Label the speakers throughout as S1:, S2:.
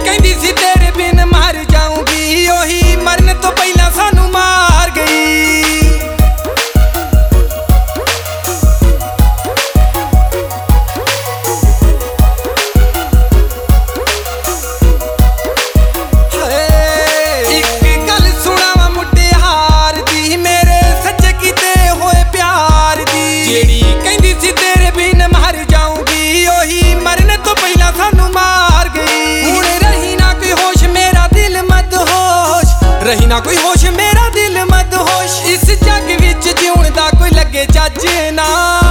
S1: कहंदी सी तेरे बिन मर जाऊंगी, ओही मरन तो पहला सानू मार गई। रही ना कोई होश मेरा दिल मदहोश, इस जग विच जीउण दा कोई लगे चज ना।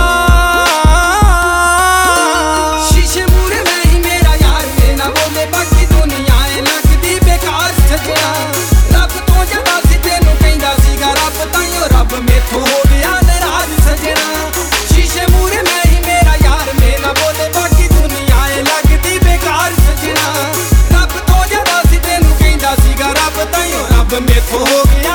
S1: शीशे मूरे मैं ही मेरा यार मेरे ना बोले बाकी दुनिया ऐ लगदी बेकार सजना। रब तो ज्यादा सी तेनू कहंदा सीगा रब ताईं रब मेथों हो गया नाराज सजना। शीशे मूरे मैं ही मेरा यार मेरे ना बोले बाकी दुनिया ऐ लगदी बेकार सजना। रब तो ज्यादा सी तेनू कहंदा सीगा रब ताईं मेथों हो गया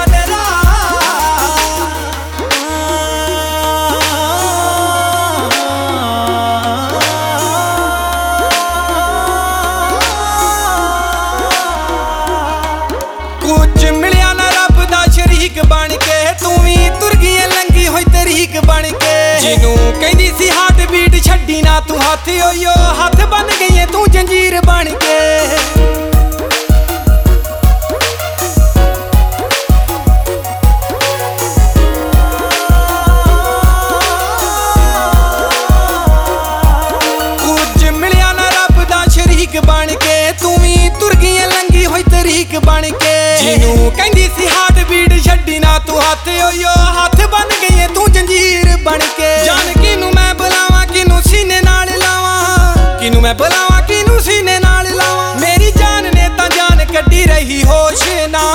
S1: कुछ मिलिया ना रब दा शरीक बन के, तू भी तुर गई लंगी होई तरीक बन के। जिनू कहंदी सी हार्ट बीट छड्डी ना तू हाथ होइयो, हाथ बन गई है तू जंजीर बन के। बन के तू भी तुर गई लंगी होई तरीक बन के। जिनू कहंदी सी हार्ट बीट छड्डी ना तू हाथ होइयो, हाथ बन गई है तू जंजीर बन के। जान किनू मैं बुलावां किनू सीने नाल लावां, किनू मैं बुलावां किनू सीने नाल लावां। मेरी जान ने तां जान कड्डी रही होश ना।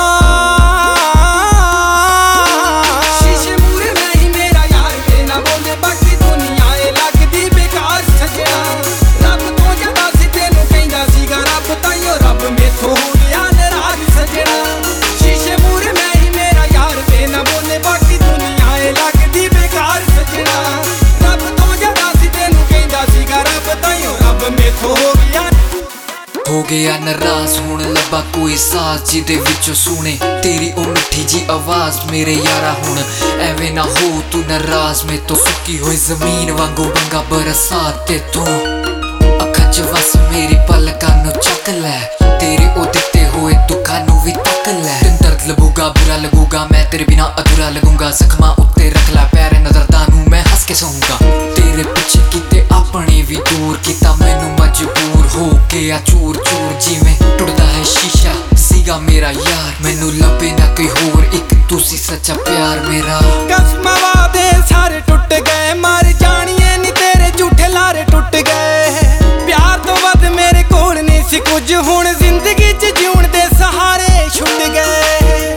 S1: शीशे मूरे मैं ही मेरा यार मेरे ना बोले बाकी दुनिया ऐ लगदी बेकार सजना। रब तो ज्यादा सी तेनू कहंदा सीगा रब ताईं रब मेथों हो गया नाराज सजना। शीशे मूरे मैं ही मेरा यार मेरे ना बोले बाकी दुनिया ऐ लगदी बेकार सजना। रब तो ज्यादा सी तेनू कहंदा सीगा रब ताईं रब मेथों
S2: हो गया नाराज हुण लब्बा कोई साज जिदे विचों सुने तेरी ओ मिठी जी आवाज मेरे यारा। हुण एवें ना हो तू नाराज में तो सुक्की होई जमीन वांगू बंगा बरसात ते तू। अखां च वस मेरी पलकां नू चक लै, तेरे ओ दिते होए दुखां नू भी तक लै। तेन दर्द लगूगा बुरा लगूगा मैं तेरे बिना अधूरा लगूंगा। जख्मां उत्ते रख लै पैर नजरदां नू मैं हंस के सोऊंगा। तेरे पिछे किते अपने भी दूर किता मैनू मजबूर हो गया चूर चूर जिवें टुटदा है शीशा सीगा मेरा यार। मैनू लभे ना कोई होर एक तू सी सच्चा प्यार मेरा।
S1: कसमां वादे सारे टुट गए मर जानिए नी तेरे झूठे लारे टुट गए। प्यार तो वध मेरे कोल नहीं सी कुछ हुण जिंदगी च जीउण दे सहारे छुट गए।